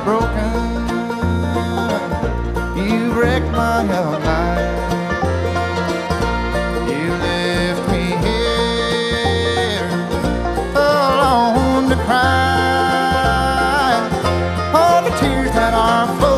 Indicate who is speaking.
Speaker 1: broken. You wrecked my young life. You left me here alone to cry all the tears that are flowing.